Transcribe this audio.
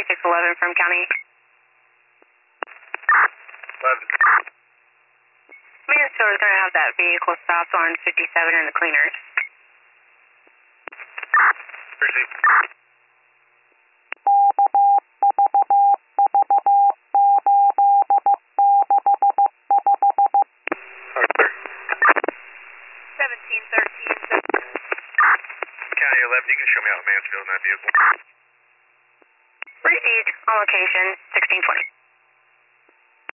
2611 from County. 11. Minnesota is going to have that vehicle stopped on 57 in the cleaners. Proceed. Arthur. 1713. County 11, you can show me out of Mansfield in that vehicle. Received on location 1620.